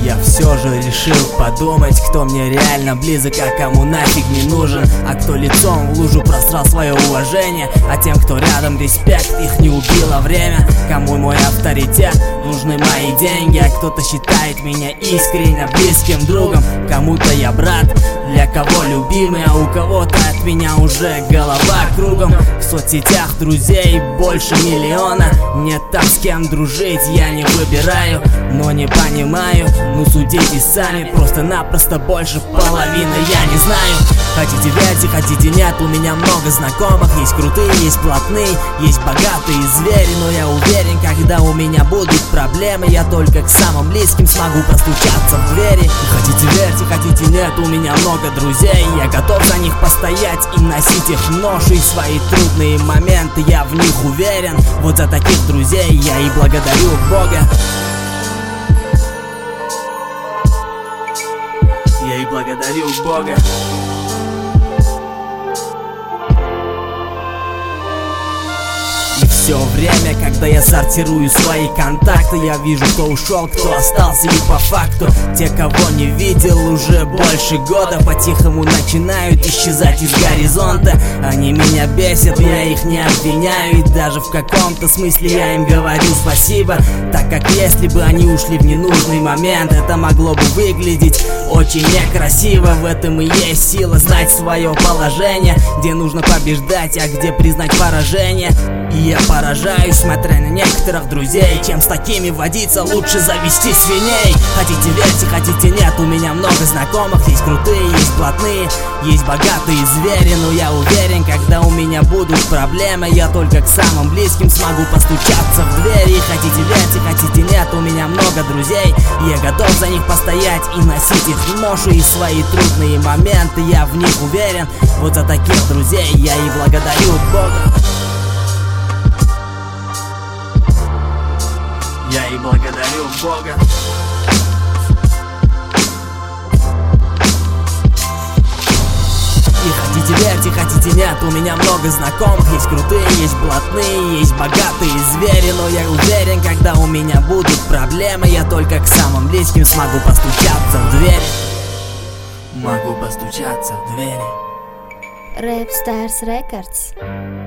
Я все же решил подумать, кто мне реально близок, а кому нафиг не нужен. А кто лицом в лужу просрал свое уважение, а тем, кто рядом, респект, их не убило время. Кому мой авторитет, нужны мои деньги, а кто-то считает меня искренне близким другом. Кому-то я брат, для кого любимый, а у кого-то от меня уже голова кругом. В соцсетях друзей больше миллиона, нет там с кем дружить, я не выбираю, но не понимаю, ну судите сами, просто-напросто больше половины я не знаю. Хотите верьте, хотите нет, у меня много знакомых, есть крутые, есть плотные, есть богатые звери, но я уверен, когда у меня будут проблемы, я только к самым близким смогу простучаться в двери. Хотите верьте, хотите нет, у меня много друзей, я готов за них постоять и носить их ношу, и свои трудные моменты я в них уверен. Вот за таких друзей я и благодарю Бога. Я и благодарю Бога. Все время, когда я сортирую свои контакты, я вижу, кто ушел, кто остался, и по факту те, кого не видел уже больше года, по-тихому начинают исчезать из горизонта. Они меня бесят, я их не обвиняю, и даже в каком-то смысле я им говорю спасибо, так как если бы они ушли в ненужный момент, это могло бы выглядеть очень некрасиво. В этом и есть сила, знать свое положение, где нужно побеждать, а где признать поражение. И я поражаюсь, смотря на некоторых друзей, чем с такими водиться, лучше завести свиней. Хотите верьте, хотите нет, у меня много знакомых, есть крутые, есть плотные, есть богатые звери, но я уверен, когда у меня будут проблемы, я только к самым близким смогу постучаться в двери. Хотите верьте, хотите нет, у меня много друзей, я готов за них постоять и носить их ношу, и свои трудные моменты я в них уверен. Вот за таких друзей я и благодарю Бога. Я и благодарю Бога. И хотите верьте, хотите нет, у меня много знакомых, есть крутые, есть блатные, есть богатые звери, но я уверен, когда у меня будут проблемы, я только к самым близким смогу постучаться в дверь. Могу постучаться в двери. Rap Stars Records.